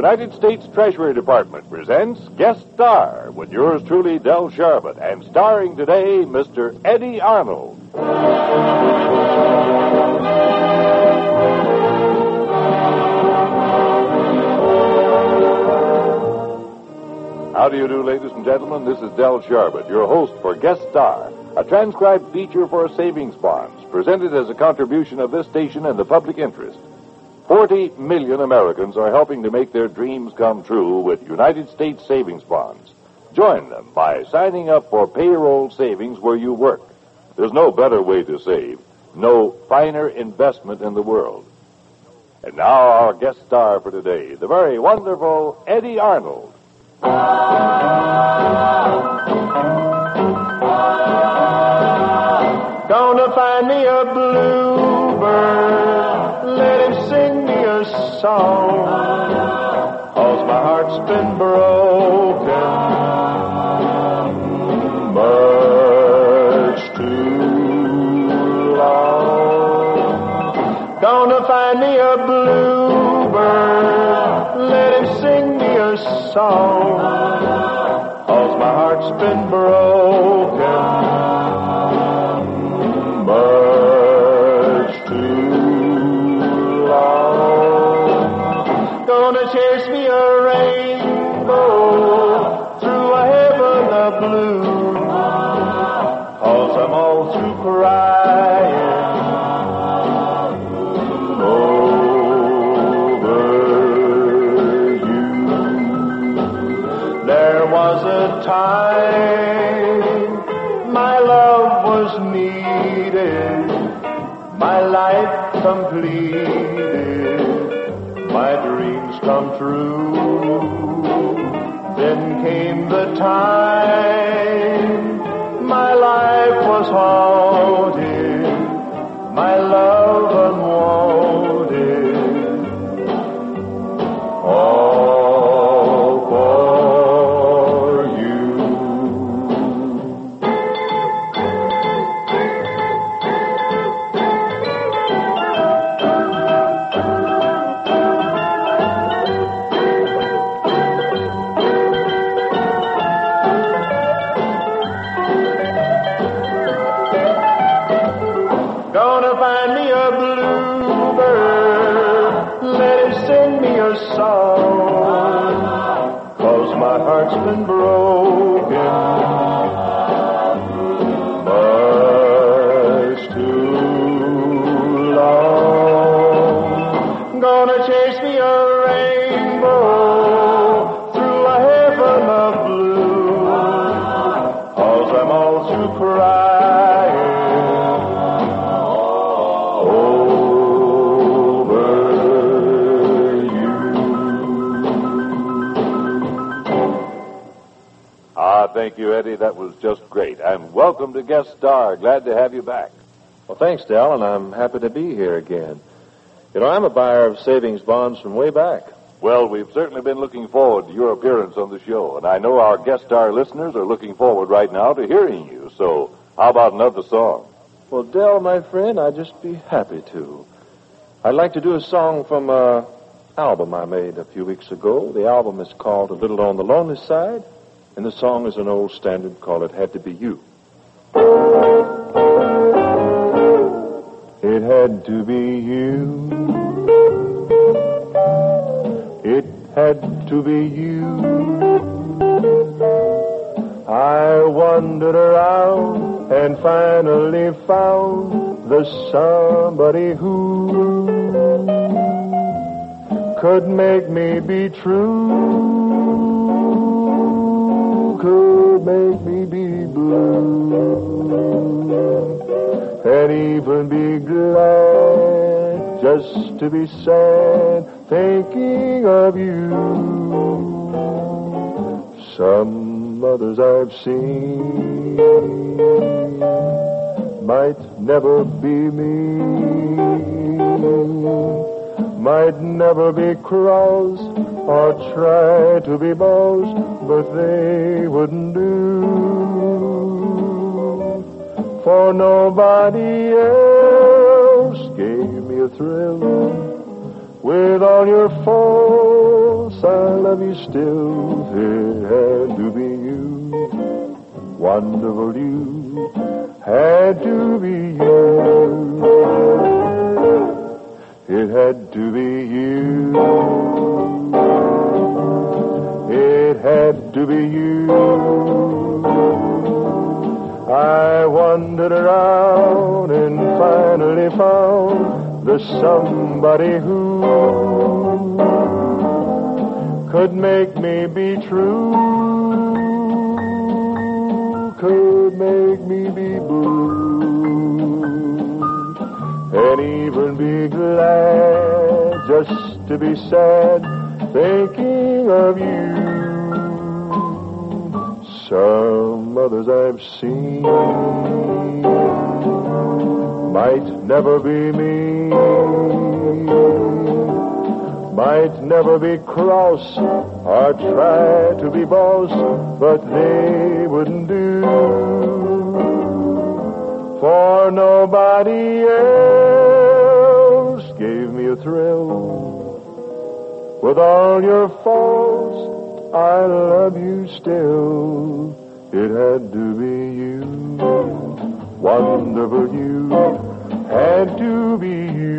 United States Treasury Department presents Guest Star with yours truly, Del Sharbutt, and starring today, Mr. Eddie Arnold. How do you do, ladies and gentlemen? This is Del Sharbutt, your host for Guest Star, a transcribed feature for savings bonds, presented as a contribution of this station and the public interest. 40 million Americans are helping to make their dreams come true with United States savings bonds. Join them by signing up for payroll savings where you work. There's no better way to save, no finer investment in the world. And now our guest star for today, the very wonderful Eddie Arnold. Gonna find me a bluebird, let him sing me a song, 'cause my heart's been broken much too long. Gonna find me a bluebird, let him sing me a song, 'cause my heart's been broken much too long. Gonna chase me a rainbow through a heaven of blue, 'cause I'm all through crying over you. There was a time my love was needed, my life completed, my dreams come true. Then came the time my life was haunted, my love unwanted, all for you. Gonna find me a bluebird, let him sing me a song, 'cause my heart's been broken much too long. Gonna chase me a rainbow through a heaven of blue, 'cause I'm all through crying over you. Thank you, Eddie. That was just great. And welcome to Guest Star. Glad to have you back. Well, thanks, Del, and I'm happy to be here again. You know, I'm a buyer of savings bonds from way back. Well, we've certainly been looking forward to your appearance on the show, and I know our Guest Star listeners are looking forward right now to hearing you. So, how about another song? Well, Del, my friend, I'd just be happy to. I'd like to do a song from an album I made a few weeks ago. The album is called A Little on the Lonely Side, and the song is an old standard called It Had to Be You. It had to be you. It had to be you. I wandered around and finally found the somebody who could make me be true, could make me be blue, and even be glad just to be sad thinking of you. Some others I've seen might never be me, might never be cross or try to be boss, but they wouldn't do, for nobody else gave me a thrill With all your faults, I love you still. It had to be you, wonderful you, had to be you. It had to be you. It had to be you. I wandered around and finally found the somebody who could make me be true, could make me be blue, and even be glad just to be sad thinking of you. Some others I've seen might never be me, might never be cross or try to be boss, but they wouldn't do, for nobody else gave me a thrill. With all your faults, I love you still. It had to be you, wonderful you, had to be you.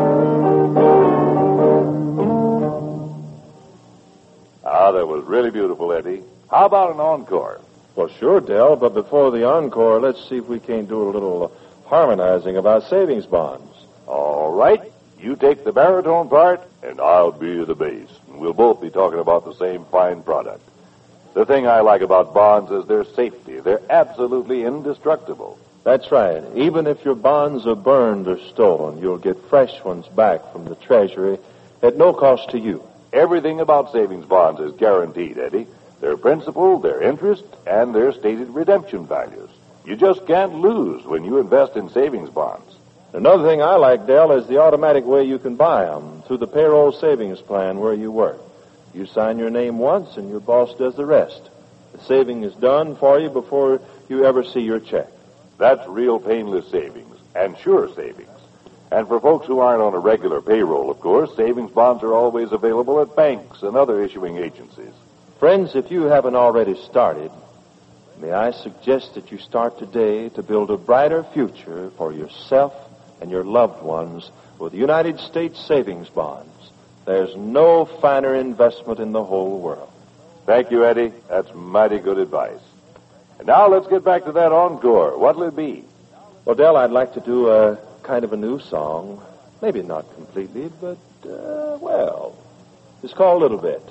That was really beautiful, Eddie. How about an encore? Well, sure, Del, but before the encore, let's see if we can't do a little harmonizing of our savings bonds. All right. You take the baritone part, and I'll be the bass. And we'll both be talking about the same fine product. The thing I like about bonds is their safety. They're absolutely indestructible. That's right. Even if your bonds are burned or stolen, you'll get fresh ones back from the Treasury at no cost to you. Everything about savings bonds is guaranteed, Eddie. Their principal, their interest, and their stated redemption values. You just can't lose when you invest in savings bonds. Another thing I like, Del, is the automatic way you can buy them through the payroll savings plan where you work. You sign your name once, and your boss does the rest. The saving is done for you before you ever see your check. That's real painless savings, and sure savings. And for folks who aren't on a regular payroll, of course, savings bonds are always available at banks and other issuing agencies. Friends, if you haven't already started, may I suggest that you start today to build a brighter future for yourself and your loved ones with United States savings bonds. There's no finer investment in the whole world. Thank you, Eddie. That's mighty good advice. And now let's get back to that encore. What'll it be? Well, Del, I'd like to do a kind of a new song. Maybe not completely, but, well, it's called A Little Bit.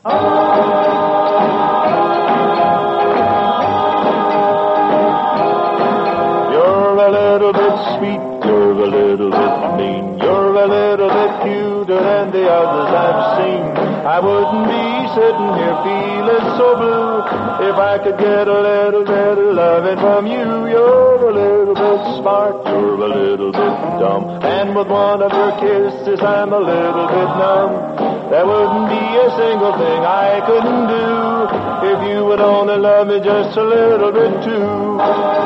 You're a little bit sweet, you're a little bit mean, you're a little bit cuter than the others I've seen. I wouldn't be sitting here feeling so blue if I could get a little bit of loving from you. You're a little bit smart, you're a little bit dumb, and with one of your kisses I'm a little bit numb. There wouldn't be a single thing I couldn't do if you would only love me just a little bit too.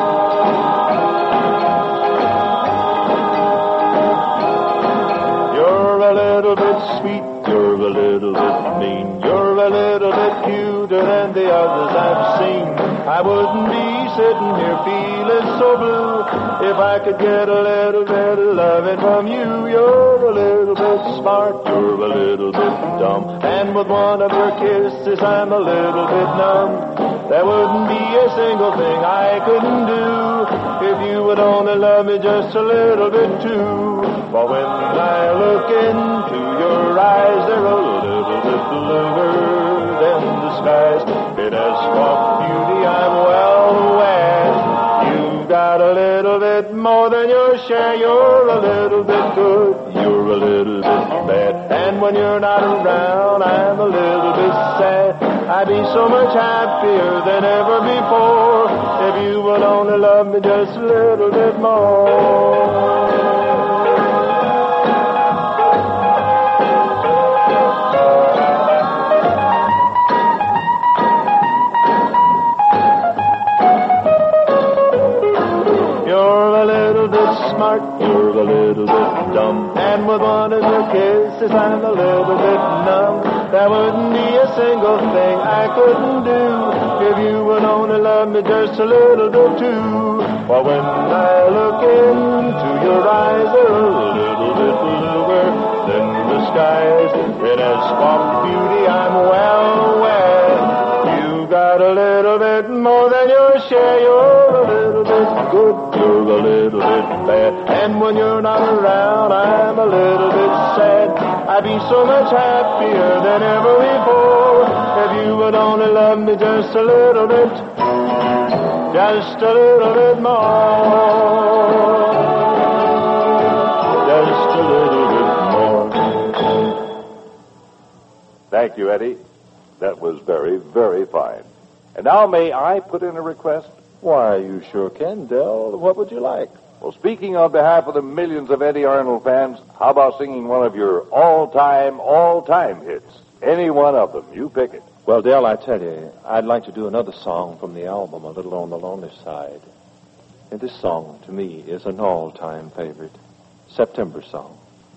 You're a little bit sweet, you're a little bit mean, you're a little bit cuter than the others I've seen. I wouldn't be sitting here feeling so blue if I could get a little bit of loving from you. You're a little bit smart, you're a little bit dumb, and with one of your kisses I'm a little bit numb. There wouldn't be a single thing I couldn't do if you would only love me just a little bit too. For when I look into your eyes, they're a little bit bluer than the skies. It has soft beauty, I'm well aware. You've got a little bit more than your share. You're a little bit good, you're a little bit bad, and when you're not around, I'm a little bit sad. I'd be so much happier than ever before if you would only love me just a little bit more. smart, you're a little bit dumb. And with one of your kisses, I'm a little bit numb. There wouldn't be a single thing I couldn't do if you would only love me just a little bit too. For when I look into your eyes, they're a little bit bluer than the skies. In its soft beauty, I'm well aware. You got a little bit more than your share. You're a little bit good, you're a little bit bad. And when you're not around, I'm a little bit sad. I'd be so much happier than ever before if you would only love me just a little bit, just a little bit more, just a little bit more. Thank you, Eddie. That was very, very fine. And now may I put in a request? Why, you sure can, Del. What would you like? Well, speaking on behalf of the millions of Eddie Arnold fans, how about singing one of your all-time hits? Any one of them. You pick it. Well, Del, I tell you, I'd like to do another song from the album, A Little on the Lonely Side. And this song, to me, is an all-time favorite. September song.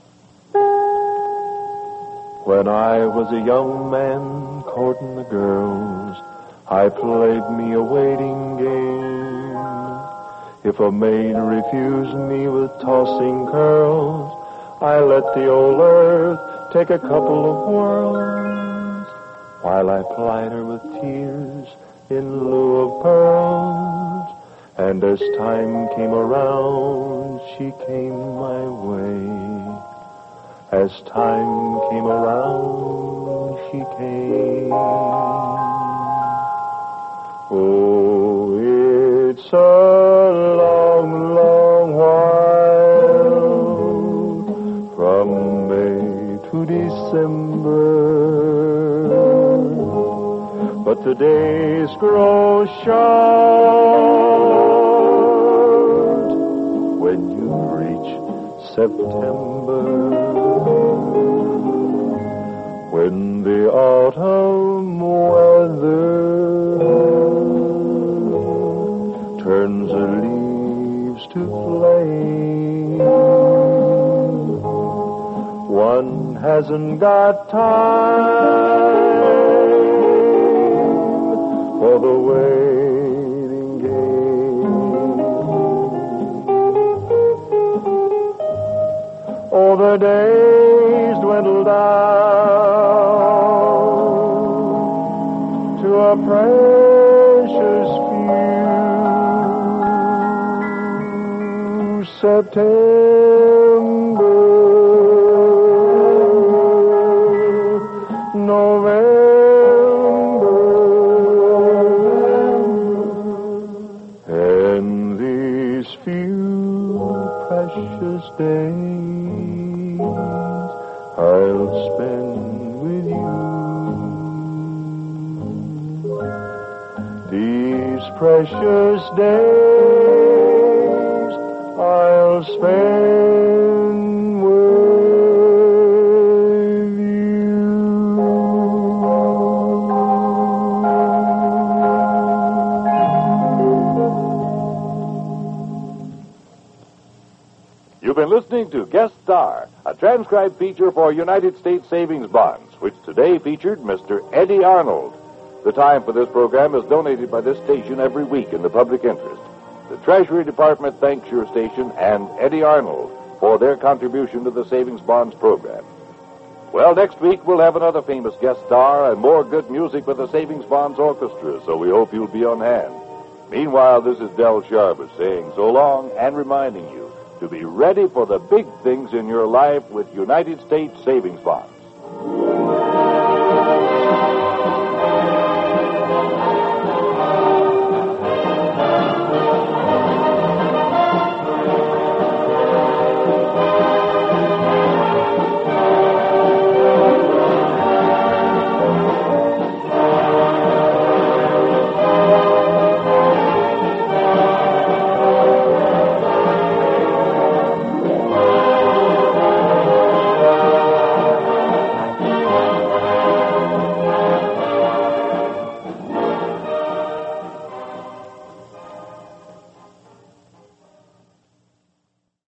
When I was a young man courting the girls, I played me a waiting game. If a maid refused me with tossing curls, I let the old earth take a couple of whirls, while I plied her with tears in lieu of pearls. And as time came around, she came my way. As time came around, she came. Oh, it's a long, long while from May to December, but the days grow short when you reach September, when the autumn weather turns the leaves to flame. One hasn't got time for the waiting game. Oh, the days dwindle down to a precious few. September, November, and these few precious days I'll spend with you. These precious days I'll spend with you. You've been listening to Guest Star, a transcribed feature for United States Savings Bonds, which today featured Mr. Eddie Arnold. The time for this program is donated by this station every week in the public interest. The Treasury Department thanks your station and Eddie Arnold for their contribution to the Savings Bonds program. Well, next week we'll have another famous guest star and more good music with the Savings Bonds Orchestra, so we hope you'll be on hand. Meanwhile, this is Del Sharbutt saying so long and reminding you to be ready for the big things in your life with United States Savings Bonds.